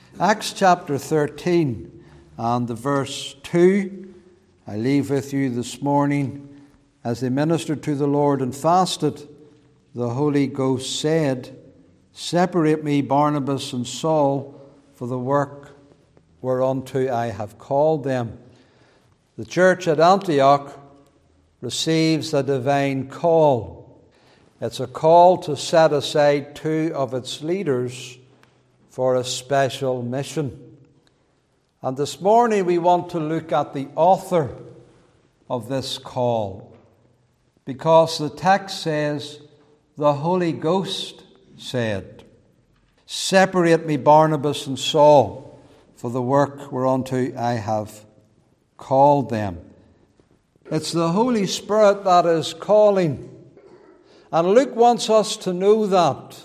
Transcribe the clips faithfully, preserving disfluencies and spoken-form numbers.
Acts chapter thirteen and the verse two, I leave with you this morning. As they ministered to the Lord and fasted, the Holy Ghost said, "Separate me, Barnabas and Saul, for the work whereunto I have called them." The church at Antioch receives a divine call. It's a call to set aside two of its leaders for a special mission. And this morning we want to look at the author of this call, because the text says, the Holy Ghost said, "Separate me, Barnabas and Saul, for the work whereunto I have called them." It's the Holy Spirit that is calling. And Luke wants us to know that.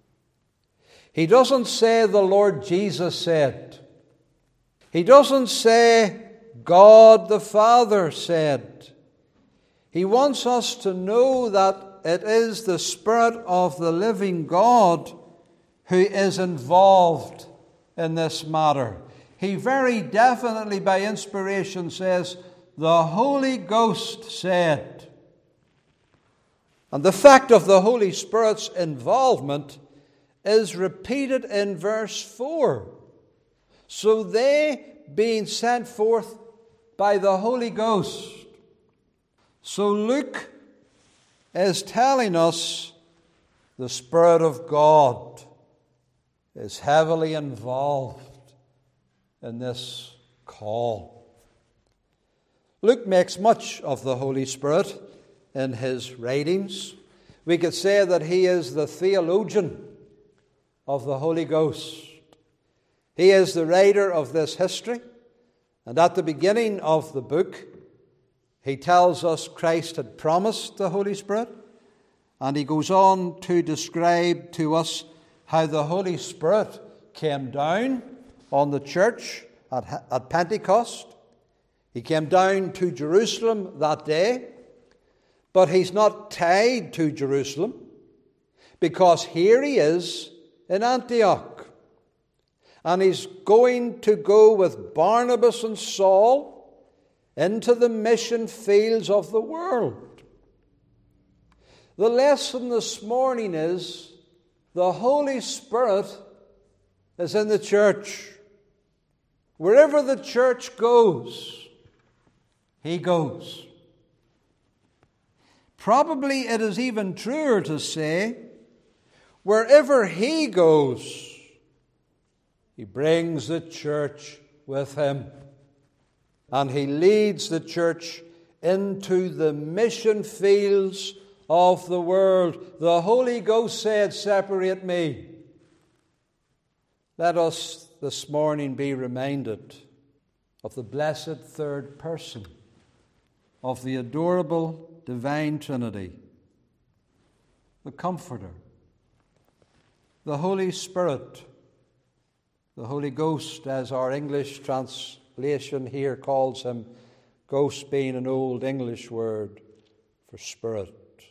He doesn't say the Lord Jesus said. He doesn't say God the Father said. He wants us to know that it is the Spirit of the living God who is involved in this matter. He very definitely, by inspiration, says, the Holy Ghost said. And the fact of the Holy Spirit's involvement is repeated in verse four. So they, being sent forth by the Holy Ghost. So Luke is telling us the Spirit of God is heavily involved in this call. Luke makes much of the Holy Spirit in his writings. We could say that he is the theologian of the Holy Ghost. He is the writer of this history. And at the beginning of the book, he tells us Christ had promised the Holy Spirit. And he goes on to describe to us how the Holy Spirit came down on the church at, at Pentecost. He came down to Jerusalem that day. But he's not tied to Jerusalem, because here he is in Antioch. And he's going to go with Barnabas and Saul into the mission fields of the world. The lesson this morning is the Holy Spirit is in the church. Wherever the church goes, he goes. Probably it is even truer to say, wherever he goes, he brings the church with him. And he leads the church into the mission fields of the world. The Holy Ghost said, "Separate me." Let us this morning be reminded of the blessed third person of the adorable divine Trinity, the Comforter, the Holy Spirit, the Holy Ghost, as our English translation here calls him, ghost being an old English word for spirit.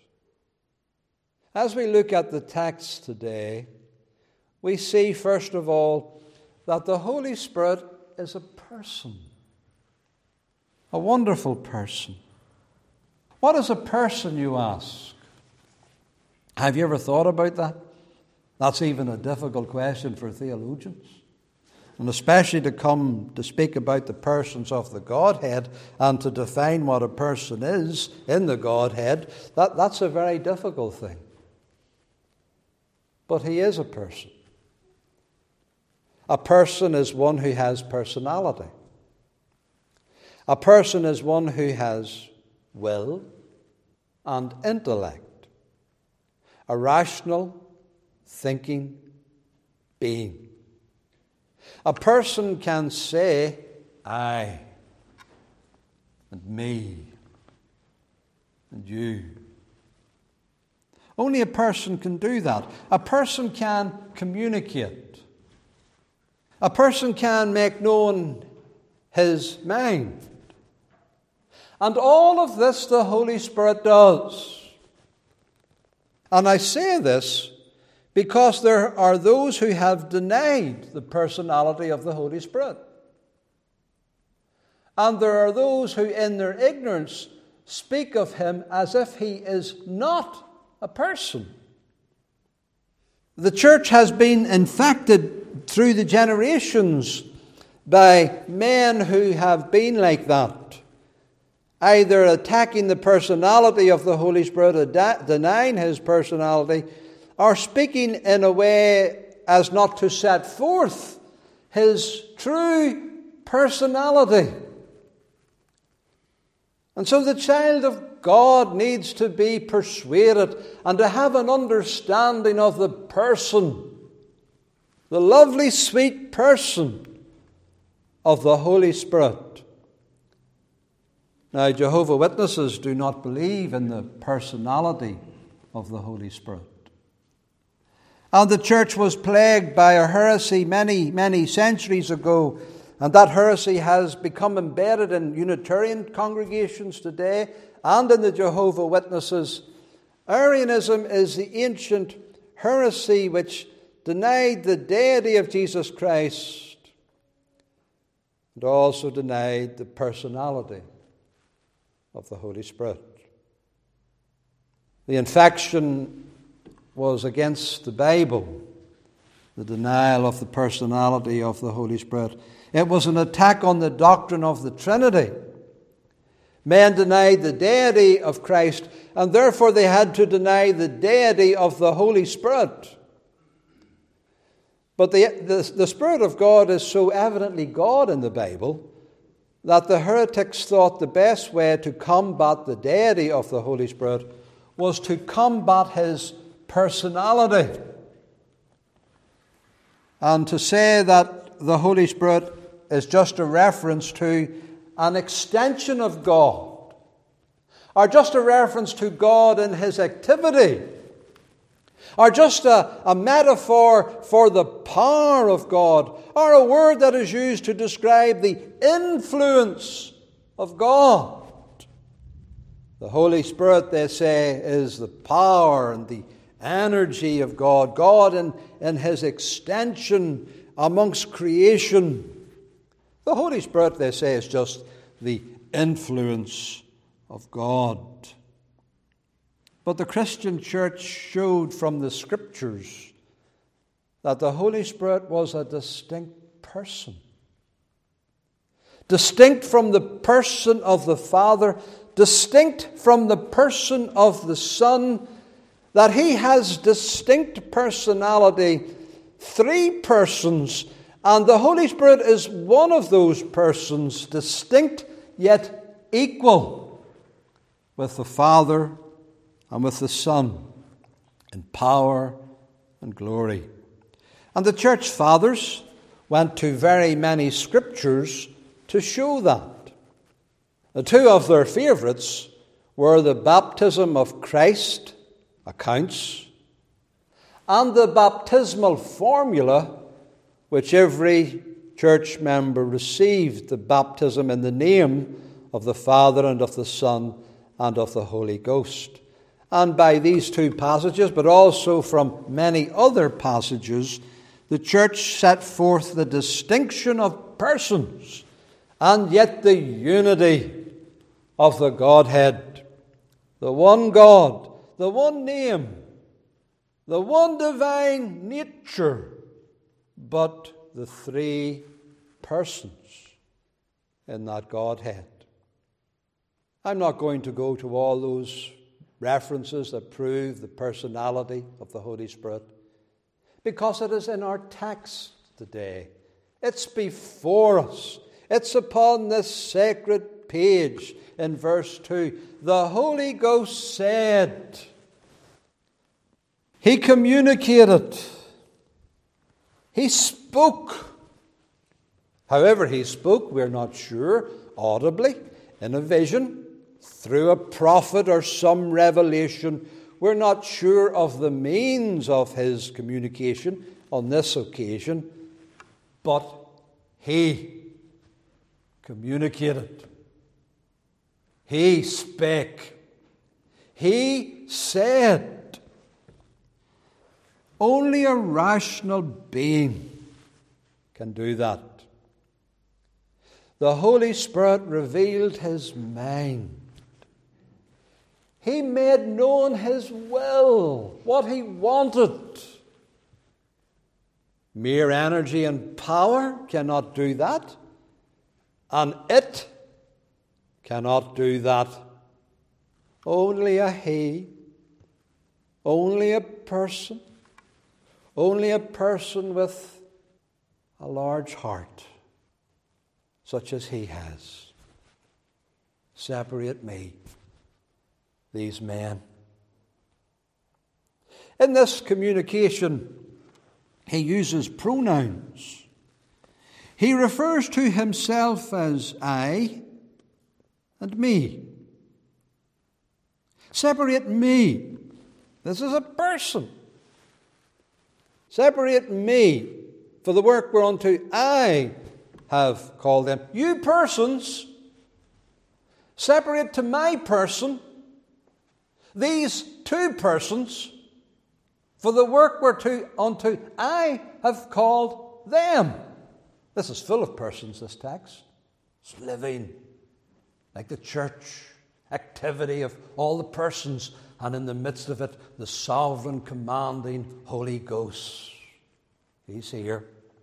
As we look at the text today, we see, first of all, that the Holy Spirit is a person, a wonderful person. What is a person, you ask? Have you ever thought about that? That's even a difficult question for theologians. And especially to come to speak about the persons of the Godhead and to define what a person is in the Godhead, that, that's a very difficult thing. But he is a person. A person is one who has personality. A person is one who has will and intellect, a rational, thinking being. A person can say, "I," and "me," and "you." Only a person can do that. A person can communicate. A person can make known his mind. And all of this the Holy Spirit does. And I say this Because there are those who have denied the personality of the Holy Spirit. And there are those who, in their ignorance, speak of him as if he is not a person. The church has been infected through the generations by men who have been like that, either attacking the personality of the Holy Spirit or de- denying his personality, or speaking in a way as not to set forth his true personality. And so the child of God needs to be persuaded and to have an understanding of the person, the lovely, sweet person of the Holy Spirit. Now, Jehovah's Witnesses do not believe in the personality of the Holy Spirit. And the church was plagued by a heresy many, many centuries ago. And that heresy has become embedded in Unitarian congregations today and in the Jehovah's Witnesses. Arianism is the ancient heresy which denied the deity of Jesus Christ and also denied the personality of the Holy Spirit. The infection was against the Bible, the denial of the personality of the Holy Spirit. It was an attack on the doctrine of the Trinity. Men denied the deity of Christ, and therefore they had to deny the deity of the Holy Spirit. But the, the, the Spirit of God is so evidently God in the Bible that the heretics thought the best way to combat the deity of the Holy Spirit was to combat his personality. And to say that the Holy Spirit is just a reference to an extension of God, or just a reference to God in his activity, or just a, a metaphor for the power of God, or a word that is used to describe the influence of God. The Holy Spirit, they say, is the power and the energy of God, God in, in his extension amongst creation. The Holy Spirit, they say, is just the influence of God. But the Christian church showed from the Scriptures that the Holy Spirit was a distinct person. Distinct from the person of the Father, distinct from the person of the Son, that he has distinct personality, three persons, and the Holy Spirit is one of those persons, distinct yet equal with the Father and with the Son in power and glory. And the church fathers went to very many scriptures to show that. The two of their favourites were the baptism of Christ accounts and the baptismal formula which every church member received, the baptism in the name of the Father and of the Son and of the Holy Ghost. And by these two passages, but also from many other passages, the church set forth the distinction of persons and yet the unity of the Godhead. The one God, the one name, the one divine nature, but the three persons in that Godhead. I'm not going to go to all those references that prove the personality of the Holy Spirit, because it is in our text today. It's before us. It's upon this sacred page in verse two. The Holy Ghost said, he communicated, he spoke. However he spoke, we're not sure, audibly, in a vision, through a prophet or some revelation. We're not sure of the means of his communication on this occasion, but he communicated. He spake. He said. Only a rational being can do that. The Holy Spirit revealed his mind. He made known his will, what he wanted. Mere energy and power cannot do that, and it cannot do that. Only a he, only a person, only a person with a large heart, such as he has. Separate me, these men. In this communication, he uses pronouns. He refers to himself as I and me. Separate me. This is a person. Separate me for the work whereunto I have called them. You persons, separate to my person these two persons for the work whereunto I have called them. This is full of persons, this text. It's living, like the church, activity of all the persons, and in the midst of it, the sovereign, commanding Holy Ghost. He's here.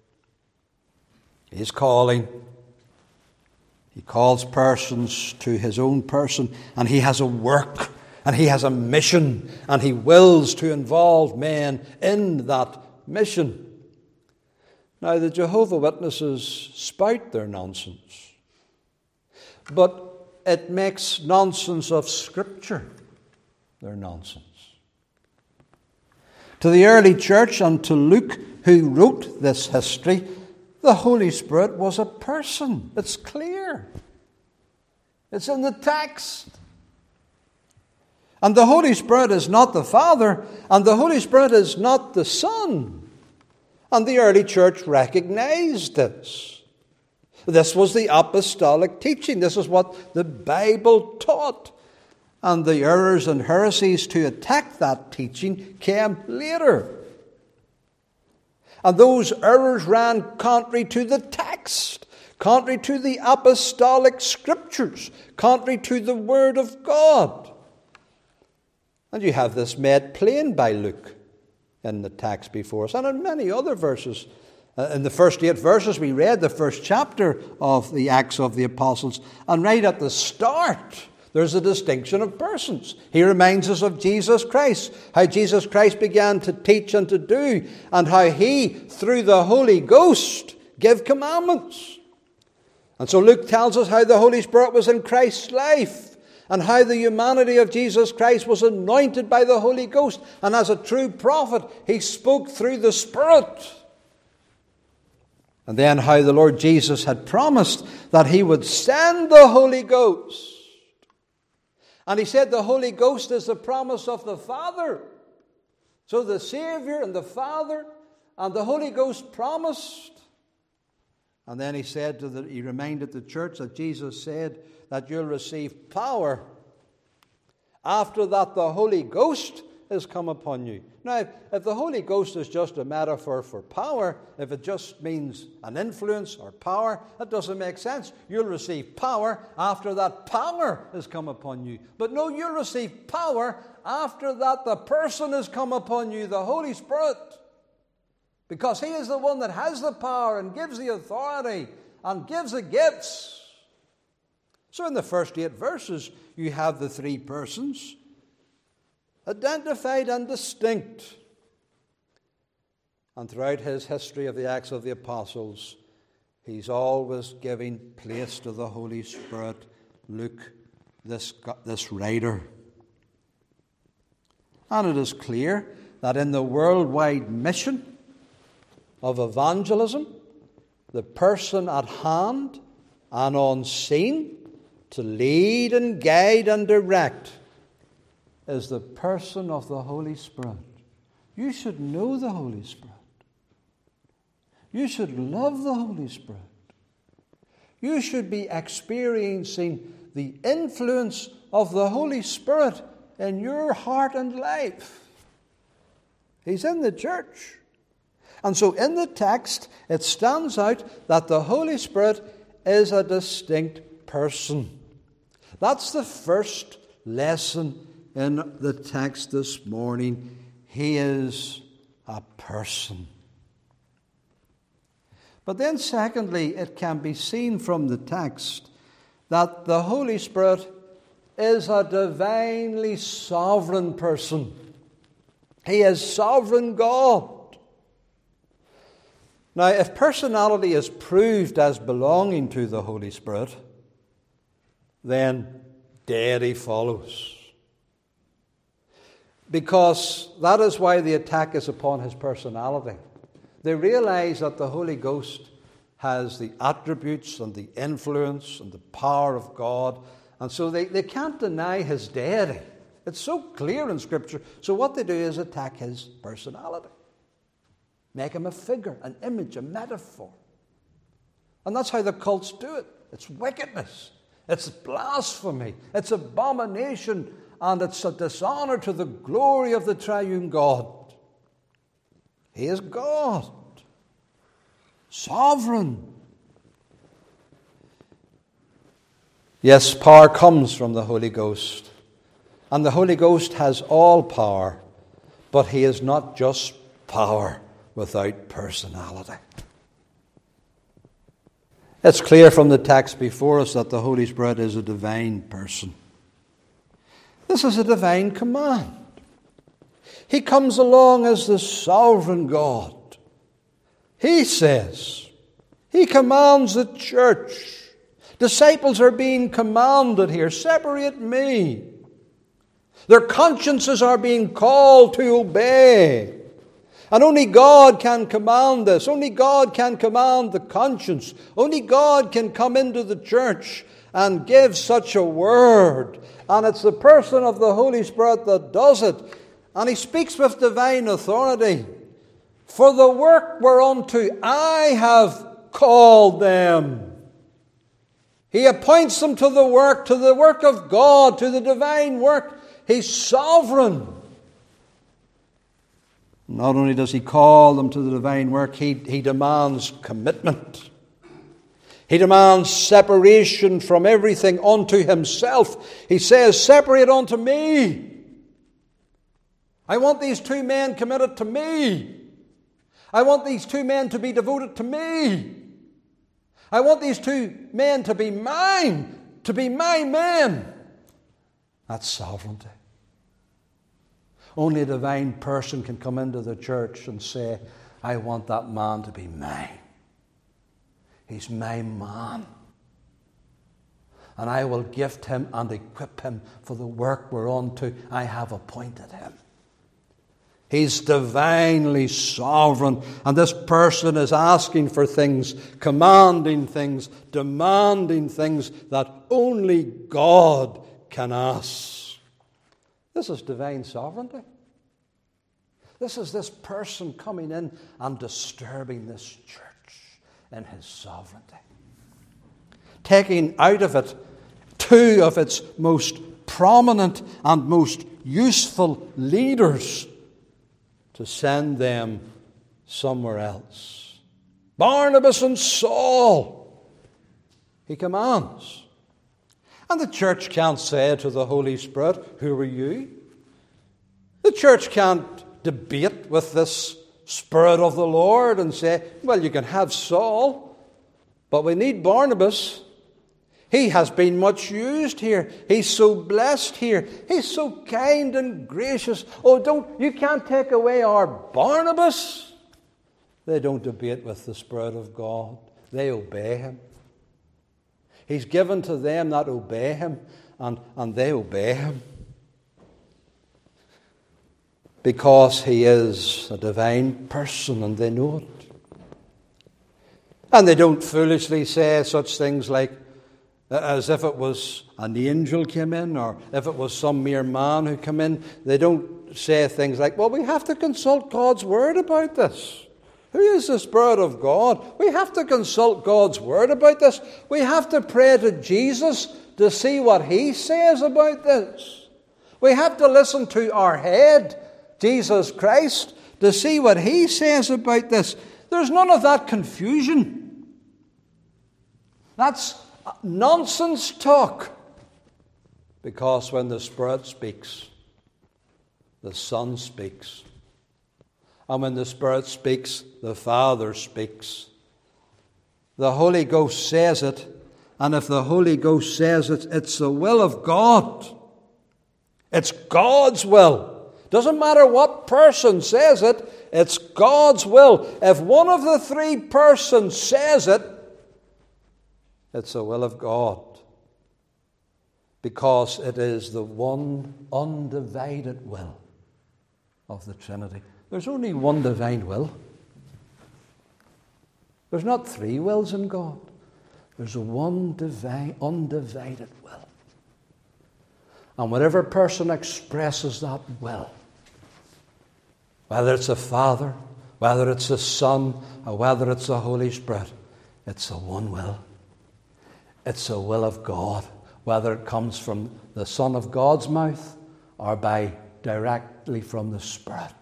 He's calling. He calls persons to his own person, and he has a work, and he has a mission, and he wills to involve men in that mission. Now, the Jehovah's Witnesses spout their nonsense, but it makes nonsense of Scripture their nonsense. To the early church and to Luke, who wrote this history, the Holy Spirit was a person. It's clear. It's in the text. And the Holy Spirit is not the Father, and the Holy Spirit is not the Son. And the early church recognized this. This was the apostolic teaching. This is what the Bible taught. And the errors and heresies to attack that teaching came later. And those errors ran contrary to the text, contrary to the apostolic scriptures, contrary to the Word of God. And you have this made plain by Luke in the text before us, and in many other verses. Uh, in the first eight verses, we read the first chapter of the Acts of the Apostles, and right at the start, there's a distinction of persons. He reminds us of Jesus Christ, how Jesus Christ began to teach and to do, and how he, through the Holy Ghost, gave commandments. And so Luke tells us how the Holy Spirit was in Christ's life, and how the humanity of Jesus Christ was anointed by the Holy Ghost. And as a true prophet, he spoke through the Spirit. And then how the Lord Jesus had promised that he would send the Holy Ghost. And he said the Holy Ghost is the promise of the Father. So the Savior and the Father and the Holy Ghost promised. And then he said to the, he reminded the church that Jesus said that you'll receive power after that the Holy Ghost has come upon you. Now, if, if the Holy Ghost is just a metaphor for power, if it just means an influence or power, that doesn't make sense. You'll receive power after that power has come upon you. But no, you'll receive power after that the person has come upon you, the Holy Spirit. Because he is the one that has the power and gives the authority and gives the gifts. So in the first eight verses, you have the three persons identified and distinct. And throughout his history of the Acts of the Apostles, he's always giving place to the Holy Spirit. Luke, this, this writer. And it is clear that in the worldwide mission of evangelism, the person at hand and on scene to lead and guide and direct is the person of the Holy Spirit. You should know the Holy Spirit. You should love the Holy Spirit. You should be experiencing the influence of the Holy Spirit in your heart and life. He's in the church. And so in the text, it stands out that the Holy Spirit is a distinct person. That's the first lesson in the text this morning. He is a person. But then secondly, it can be seen from the text that the Holy Spirit is a divinely sovereign person. He is sovereign God. Now, if personality is proved as belonging to the Holy Spirit, then deity follows. Because that is why the attack is upon his personality. They realize that the Holy Ghost has the attributes and the influence and the power of God, and so they, they can't deny his deity. It's so clear in Scripture. So what they do is attack his personality. Make him a figure, an image, a metaphor. And that's how the cults do it. It's wickedness. It's blasphemy. It's abomination. And it's a dishonor to the glory of the triune God. He is God. Sovereign. Yes, power comes from the Holy Ghost. And the Holy Ghost has all power. But he is not just power without personality. It's clear from the text before us that the Holy Spirit is a divine person. This is a divine command. He comes along as the sovereign God. He says, he commands the church. Disciples are being commanded here, separate me. Their consciences are being called to obey. And only God can command this. Only God can command the conscience. Only God can come into the church and give such a word. And it's the person of the Holy Spirit that does it. And he speaks with divine authority. For the work whereunto I have called them. He appoints them to the work, to the work of God, to the divine work. He's sovereign. Not only does he call them to the divine work, he, he demands commitment. He demands separation from everything unto himself. He says, separate unto me. I want these two men committed to me. I want these two men to be devoted to me. I want these two men to be mine, to be my men. That's sovereignty. Only a divine person can come into the church and say, I want that man to be mine. He's my man. And I will gift him and equip him for the work whereunto I have appointed him. He's divinely sovereign. And this person is asking for things, commanding things, demanding things that only God can ask. This is divine sovereignty. This is this person coming in and disturbing this church in his sovereignty. Taking out of it two of its most prominent and most useful leaders to send them somewhere else. Barnabas and Saul, he commands. And the church can't say to the Holy Spirit, who are you? The church can't debate with this Spirit of the Lord and say, well, you can have Saul, but we need Barnabas. He has been much used here. He's so blessed here. He's so kind and gracious. Oh, don't, you can't take away our Barnabas. They don't debate with the Spirit of God. They obey him. He's given to them that obey him, and, and they obey him. Because he is a divine person, and they know it. And they don't foolishly say such things like, as if it was an angel came in, or if it was some mere man who came in. They don't say things like, well, we have to consult God's word about this. Who is the Spirit of God? We have to consult God's word about this. We have to pray to Jesus to see what he says about this. We have to listen to our head, Jesus Christ, to see what he says about this. There's none of that confusion. That's nonsense talk. Because when the Spirit speaks, the Son speaks. And when the Spirit speaks, the Father speaks. The Holy Ghost says it, and if the Holy Ghost says it, it's the will of God. It's God's will. Doesn't matter what person says it, it's God's will. If one of the three persons says it, it's the will of God. Because it is the one undivided will of the Trinity. There's only one divine will. There's not three wills in God. There's a one divine, undivided will. And whatever person expresses that will, whether it's a Father, whether it's a Son, or whether it's the Holy Spirit, it's a one will. It's a will of God, whether it comes from the Son of God's mouth or by directly from the Spirit.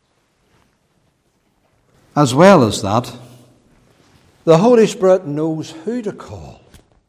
As well as that, the Holy Spirit knows who to call.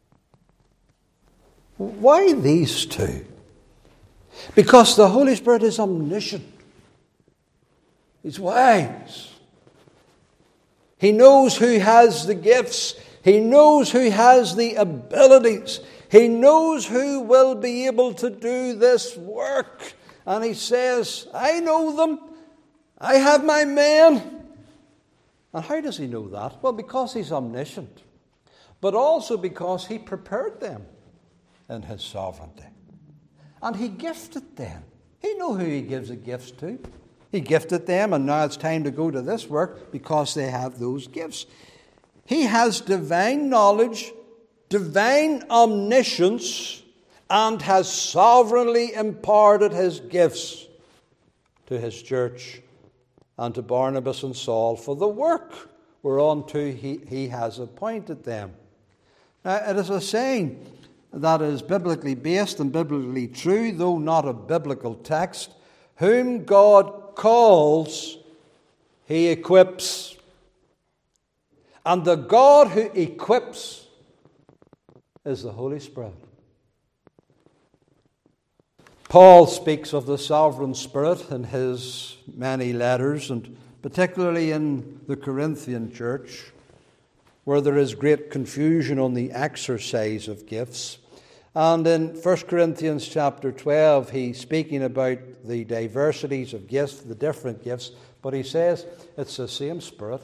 Why these two? Because the Holy Spirit is omniscient. He's wise. He knows who has the gifts. He knows who has the abilities. He knows who will be able to do this work. And he says, I know them. I have my men. And how does he know that? Well, because he's omniscient. But also because he prepared them in his sovereignty. And he gifted them. He knows who he gives the gifts to. He gifted them, and now it's time to go to this work because they have those gifts. He has divine knowledge, divine omniscience, and has sovereignly imparted his gifts to his church and to Barnabas and Saul for the work whereunto he, he has appointed them. Now, it is a saying that is biblically based and biblically true, though not a biblical text. Whom God calls, he equips. And the God who equips is the Holy Spirit. Paul speaks of the sovereign Spirit in his many letters, and particularly in the Corinthian church, where there is great confusion on the exercise of gifts. And in First Corinthians chapter twelve, he's speaking about the diversities of gifts, the different gifts, but he says it's the same Spirit.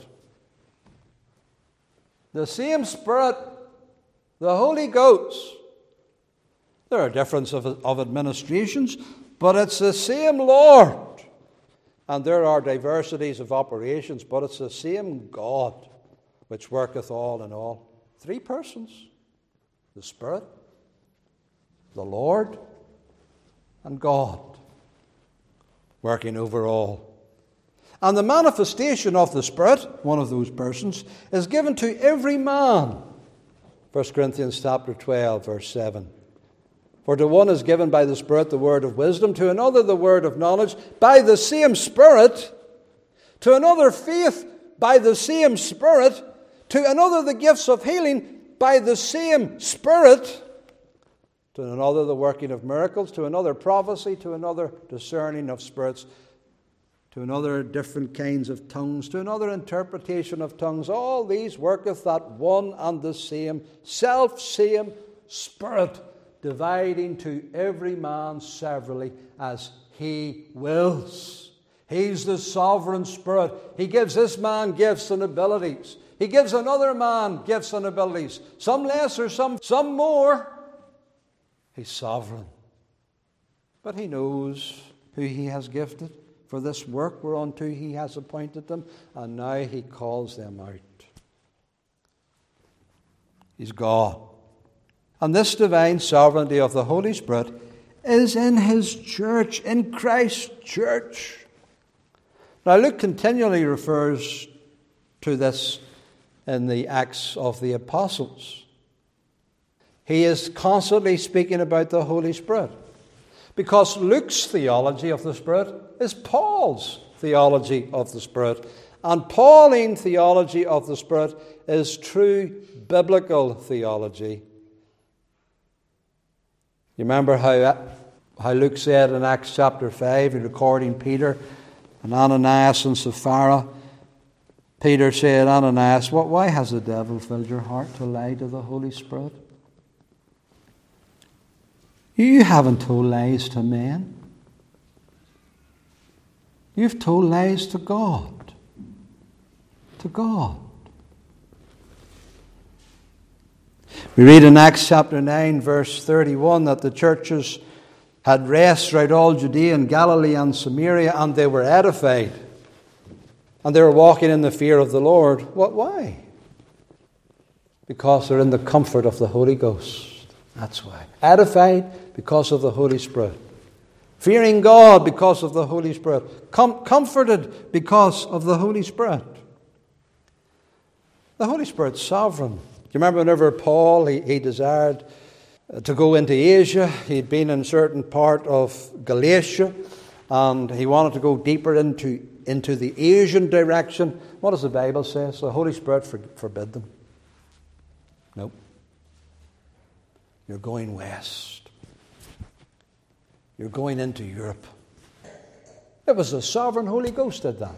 The same Spirit, the Holy Ghost. There are differences of, of administrations, but it's the same Lord. And there are diversities of operations, but it's the same God which worketh all in all. Three persons. The Spirit, the Lord, and God working over all. And the manifestation of the Spirit, one of those persons, is given to every man. First Corinthians chapter twelve, verse seven. For to one is given by the Spirit the word of wisdom, to another the word of knowledge by the same Spirit, to another faith by the same Spirit, to another the gifts of healing by the same Spirit, to another the working of miracles, to another prophecy, to another discerning of spirits, to another different kinds of tongues, to another interpretation of tongues. All these worketh that one and the same, self-same Spirit, dividing to every man severally as he wills. He's the sovereign Spirit. He gives this man gifts and abilities. He gives another man gifts and abilities. Some lesser, some, some more. He's sovereign. But he knows who he has gifted for this work whereunto he has appointed them. And now he calls them out. He's God. And this divine sovereignty of the Holy Spirit is in his church, in Christ's church. Now Luke continually refers to this in the Acts of the Apostles. He is constantly speaking about the Holy Spirit, because Luke's theology of the Spirit is Paul's theology of the Spirit. And Pauline theology of the Spirit is true biblical theology. You remember how, how Luke said in Acts chapter five, recording Peter and Ananias and Sapphira. Peter said, Ananias, what, why has the devil filled your heart to lie to the Holy Spirit? You haven't told lies to men. You've told lies to God. To God. We read in Acts chapter nine, verse thirty-one, that the churches had rest throughout all Judea and Galilee and Samaria, and they were edified. And they were walking in the fear of the Lord. What? Why? Because they're in the comfort of the Holy Ghost. That's why. Edified because of the Holy Spirit. Fearing God because of the Holy Spirit. Com- comforted because of the Holy Spirit. The Holy Spirit's sovereign. Do you remember whenever Paul, he, he desired to go into Asia? He'd been in a certain part of Galatia, and he wanted to go deeper into, into the Asian direction. What does the Bible say? So the Holy Spirit for, forbid them. Nope. You're going west. You're going into Europe. It was the sovereign Holy Ghost did that.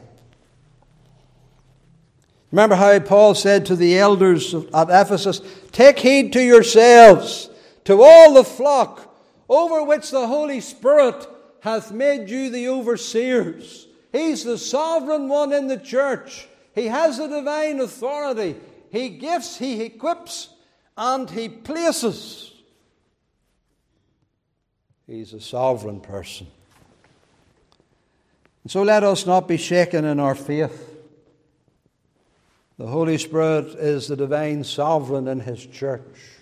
Remember how Paul said to the elders at Ephesus, take heed to yourselves, to all the flock, over which the Holy Spirit hath made you the overseers. He's the sovereign one in the church. He has the divine authority. He gifts, he equips, and he places. He's a sovereign person. And so let us not be shaken in our faith. The Holy Spirit is the divine sovereign in His church.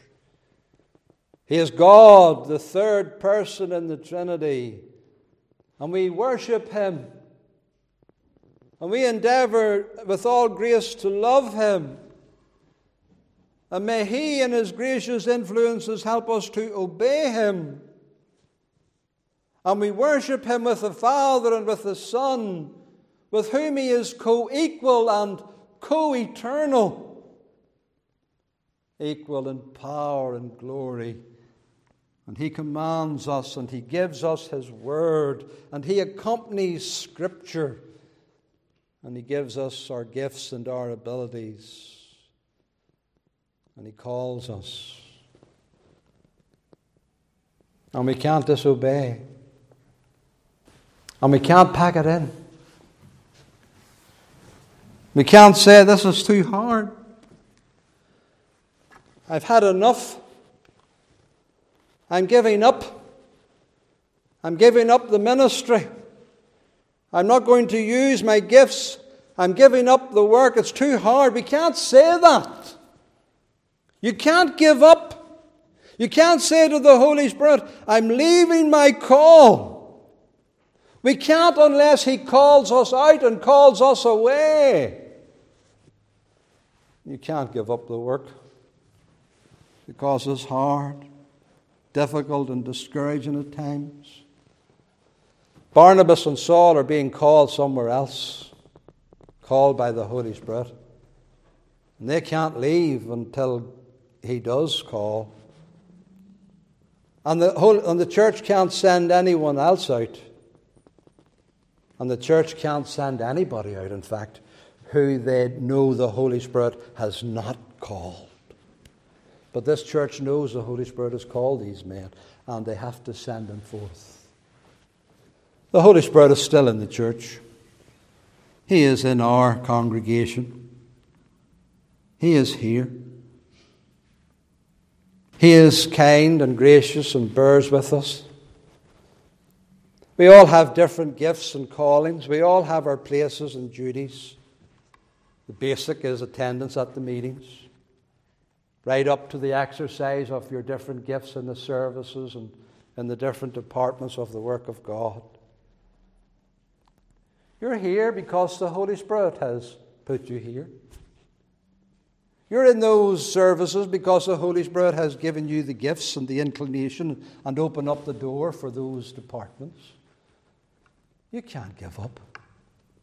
He is God, the third person in the Trinity. And we worship Him. And we endeavour with all grace to love Him. And may He and His gracious influences help us to obey Him. And we worship Him with the Father and with the Son, with whom He is co-equal and co-eternal, equal in power and glory. And He commands us, and He gives us His word, and He accompanies Scripture, and He gives us our gifts and our abilities, and He calls us. And we can't disobey, and we can't pack it in. We can't say, this is too hard. I've had enough. I'm giving up. I'm giving up the ministry. I'm not going to use my gifts. I'm giving up the work. It's too hard. We can't say that. You can't give up. You can't say to the Holy Spirit, I'm leaving my call. We can't unless He calls us out and calls us away. You can't give up the work because it's hard, difficult, and discouraging at times. Barnabas and Saul are being called somewhere else, called by the Holy Spirit. And they can't leave until He does call. And the, whole, and the church can't send anyone else out. And the church can't send anybody out, in fact, who they know the Holy Spirit has not called. But this church knows the Holy Spirit has called these men, and they have to send them forth. The Holy Spirit is still in the church. He is in our congregation. He is here. He is kind and gracious and bears with us. We all have different gifts and callings. We all have our places and duties. The basic is attendance at the meetings, right up to the exercise of your different gifts in the services and in the different departments of the work of God. You're here because the Holy Spirit has put you here. You're in those services because the Holy Spirit has given you the gifts and the inclination and opened up the door for those departments. You can't give up.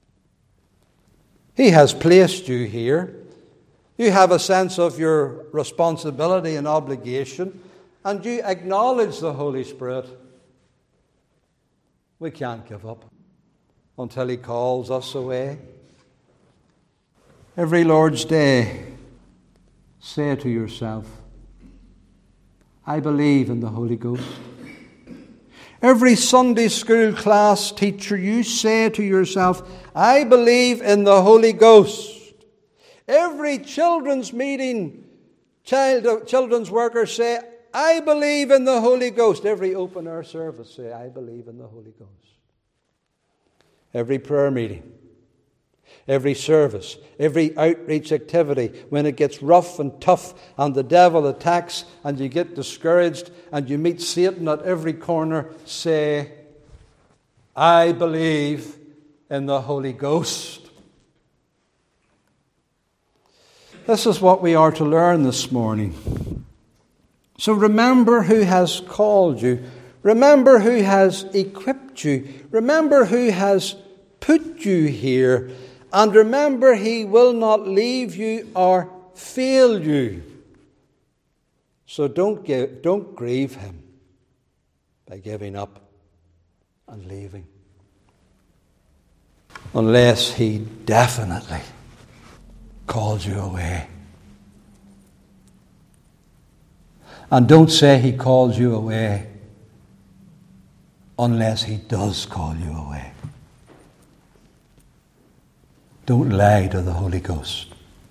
He has placed you here. You have a sense of your responsibility and obligation, and you acknowledge the Holy Spirit. We can't give up until He calls us away. Every Lord's Day, say to yourself, I believe in the Holy Ghost. Every Sunday school class teacher, you say to yourself, I believe in the Holy Ghost. Every children's meeting, child, children's worker say, I believe in the Holy Ghost. Every open air service say, I believe in the Holy Ghost. Every prayer meeting, every service, every outreach activity, when it gets rough and tough and the devil attacks and you get discouraged and you meet Satan at every corner, say, I believe in the Holy Ghost. This is what we are to learn this morning. So remember who has called you. Remember who has equipped you. Remember who has put you here. And remember, He will not leave you or fail you. So don't give, don't grieve Him by giving up and leaving, unless He definitely calls you away. And don't say He calls you away unless He does call you away. Don't lie to the Holy Ghost.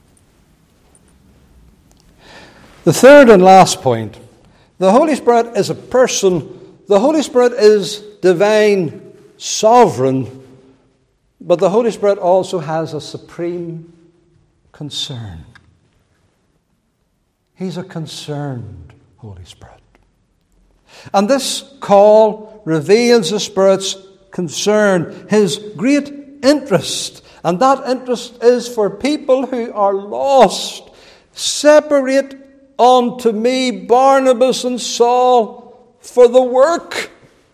The third and last point, the Holy Spirit is a person. The Holy Spirit is divine, sovereign, but the Holy Spirit also has a supreme concern. He's a concerned Holy Spirit. And this call reveals the Spirit's concern, His great interest. And that interest is for people who are lost. Separate unto me Barnabas and Saul for the work.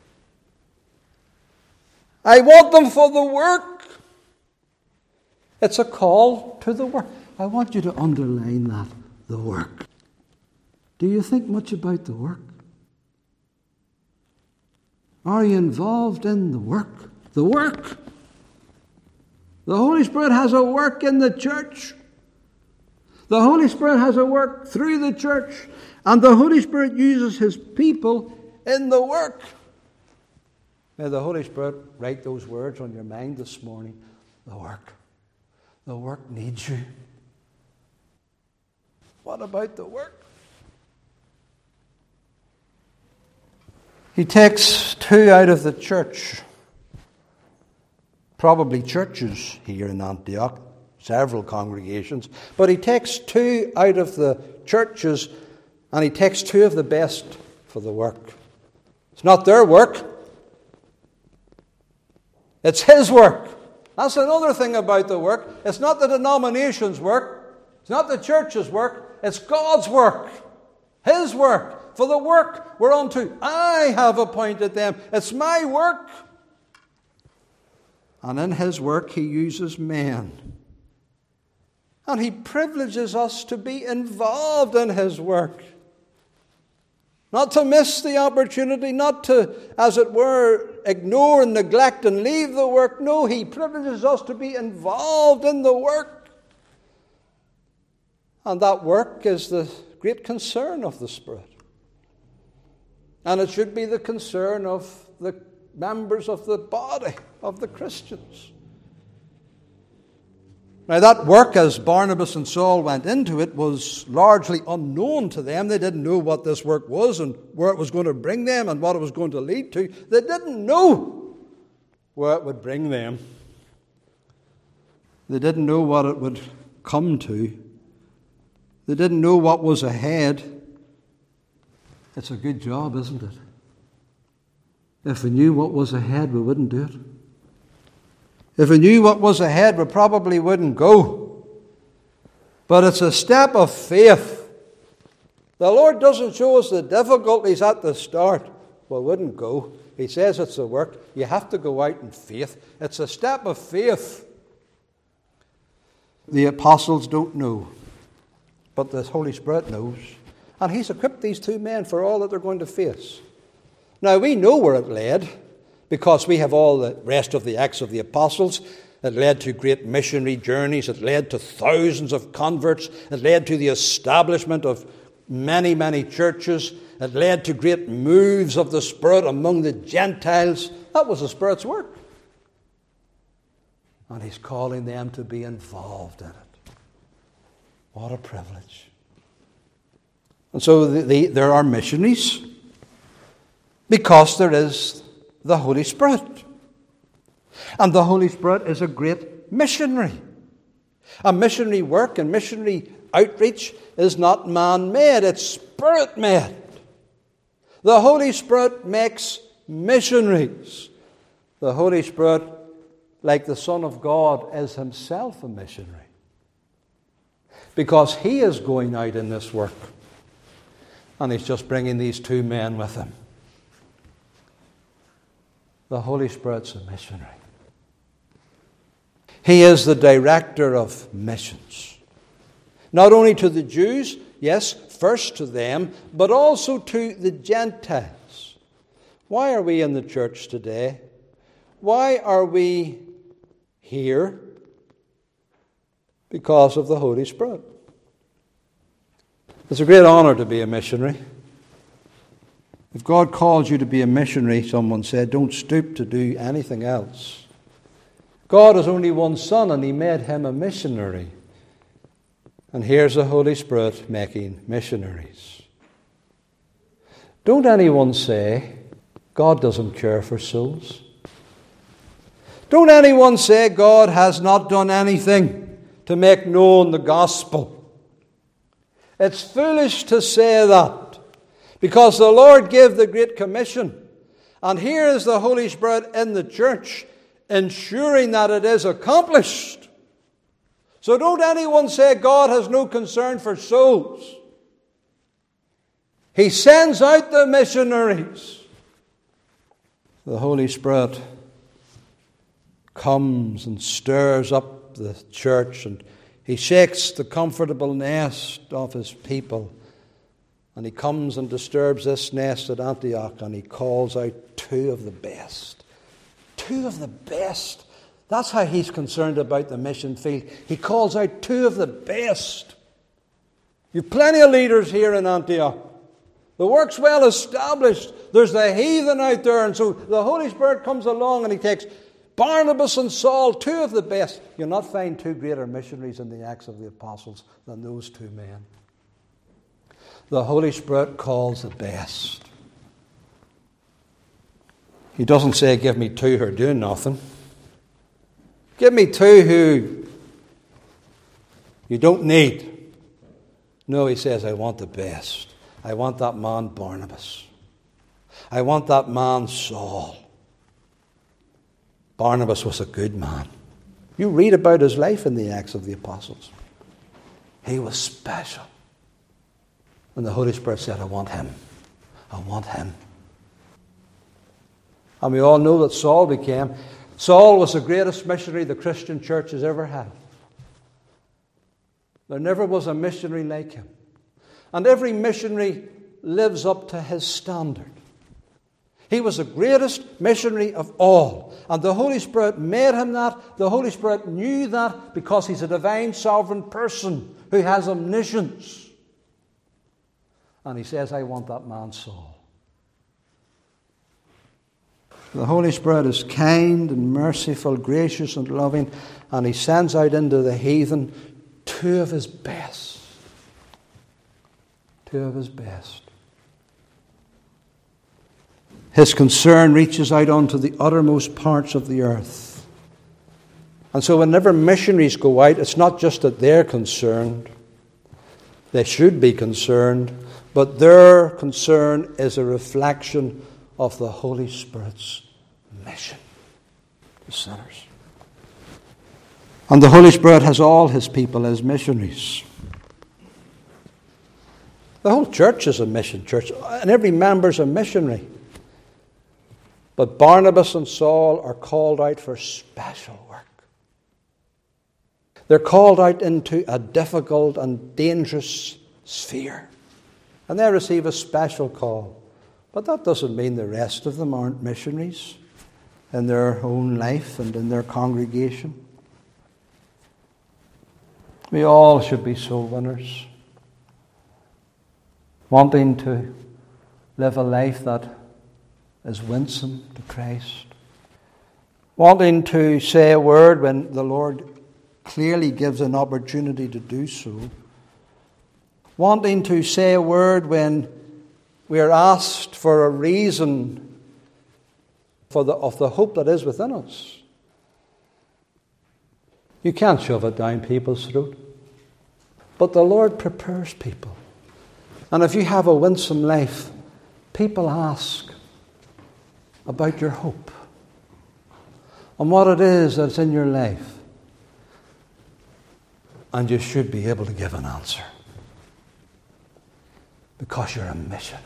I want them for the work. It's a call to the work. I want you to underline that, the work. Do you think much about the work? Are you involved in the work? The work. The Holy Spirit has a work in the church. The Holy Spirit has a work through the church. And the Holy Spirit uses His people in the work. May the Holy Spirit write those words on your mind this morning. The work. The work needs you. What about the work? He takes two out of the church. Probably churches here in Antioch, several congregations. But He takes two out of the churches, and He takes two of the best for the work. It's not their work. It's His work. That's another thing about the work. It's not the denomination's work. It's not the church's work. It's God's work. His work. For the work whereunto I have appointed them. It's my work. And in His work He uses men. And He privileges us to be involved in His work. Not to miss the opportunity, not to, as it were, ignore and neglect and leave the work. No, He privileges us to be involved in the work. And that work is the great concern of the Spirit. And it should be the concern of the members of the body of the Christians. Now that work, as Barnabas and Saul went into it, was largely unknown to them. They didn't know what this work was and where it was going to bring them and what it was going to lead to. They didn't know where it would bring them. They didn't know what it would come to. They didn't know what was ahead. It's a good job, isn't it? If we knew what was ahead, we wouldn't do it. If we knew what was ahead, we probably wouldn't go. But it's a step of faith. The Lord doesn't show us the difficulties at the start. We wouldn't go. He says it's a work. You have to go out in faith. It's a step of faith. The apostles don't know, but the Holy Spirit knows. And he's equipped these two men for all that they're going to face. Now, we know where it led, because we have all the rest of the Acts of the Apostles. It led to great missionary journeys. It led to thousands of converts. It led to the establishment of many, many churches. It led to great moves of the Spirit among the Gentiles. That was the Spirit's work. And he's calling them to be involved in it. What a privilege. And so the, the, there are missionaries because there is the Holy Spirit. And the Holy Spirit is a great missionary. A missionary work and missionary outreach is not man-made, it's Spirit-made. The Holy Spirit makes missionaries. The Holy Spirit, like the Son of God, is himself a missionary. Because he is going out in this work. And he's just bringing these two men with him. The Holy Spirit's a missionary. He is the director of missions. Not only to the Jews, yes, first to them, but also to the Gentiles. Why are we in the church today? Why are we here? Because of the Holy Spirit. It's a great honor to be a missionary. If God calls you to be a missionary, someone said, don't stoop to do anything else. God has only one Son, and he made him a missionary. And here's the Holy Spirit making missionaries. Don't anyone say, God doesn't care for souls. Don't anyone say God has not done anything to make known the gospel. It's foolish to say that, because the Lord gave the Great Commission, and here is the Holy Spirit in the church, ensuring that it is accomplished. So don't anyone say God has no concern for souls. He sends out the missionaries. The Holy Spirit comes and stirs up the church, and he shakes the comfortable nest of his people. And he comes and disturbs this nest at Antioch, and he calls out two of the best. Two of the best. That's how he's concerned about the mission field. He calls out two of the best. You've plenty of leaders here in Antioch. The work's well established. There's the heathen out there. And so the Holy Spirit comes along and he takes Barnabas and Saul, two of the best. You'll not find two greater missionaries in the Acts of the Apostles than those two men. The Holy Spirit calls the best. He doesn't say, give me two who are doing nothing. Give me two who you don't need. No, he says, I want the best. I want that man Barnabas. I want that man Saul. Barnabas was a good man. You read about his life in the Acts of the Apostles. He was special. And the Holy Spirit said, I want him. I want him. And we all know that Saul became. Saul was the greatest missionary the Christian church has ever had. There never was a missionary like him. And every missionary lives up to his standard. He was the greatest missionary of all. And the Holy Spirit made him that. The Holy Spirit knew that because he's a divine sovereign person who has omniscience. And he says, I want that man Saul. The Holy Spirit is kind and merciful, gracious and loving, and he sends out into the heathen two of his best. Two of his best. His concern reaches out onto the uttermost parts of the earth. And so whenever missionaries go out, it's not just that they're concerned. They should be concerned, but their concern is a reflection of the Holy Spirit's mission to sinners. And the Holy Spirit has all his people as missionaries. The whole church is a mission church, and every member is a missionary. But Barnabas and Saul are called out for special work. They're called out into a difficult and dangerous sphere. And they receive a special call. But that doesn't mean the rest of them aren't missionaries in their own life and in their congregation. We all should be soul winners, wanting to live a life that is winsome to Christ, wanting to say a word when the Lord clearly gives an opportunity to do so, wanting to say a word when we are asked for a reason for the, of the hope that is within us. You can't shove it down people's throat. But the Lord prepares people. And if you have a winsome life, people ask about your hope and what it is that's in your life. And you should be able to give an answer. Because you're a missionary.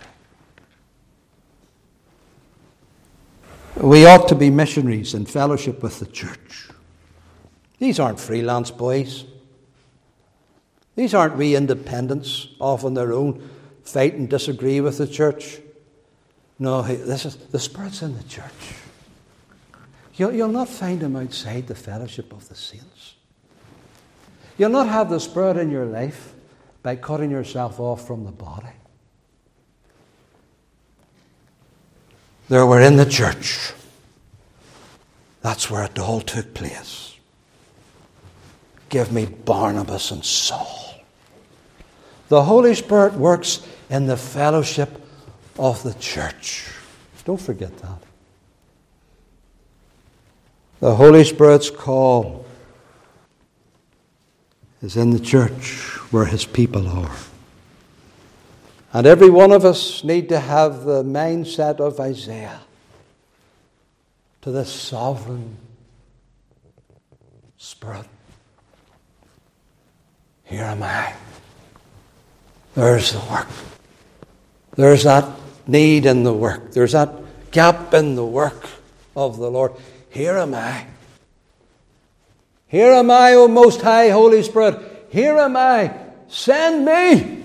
We ought to be missionaries in fellowship with the church. These aren't freelance boys. These aren't wee independents off on their own, fight and disagree with the church. No, this is the Spirit's in the church. You'll, you'll not find him outside the fellowship of the saints. You'll not have the Spirit in your life by cutting yourself off from the body. They were in the church. That's where it all took place. Give me Barnabas and Saul. The Holy Spirit works in the fellowship of the church. Don't forget that. The Holy Spirit's call is in the church where his people are. And every one of us need to have the mindset of Isaiah to the sovereign Spirit. Here am I. There's the work. There's that need in the work. There's that gap in the work of the Lord. Here am I. Here am I, O Most High Holy Spirit. Here am I. Send me.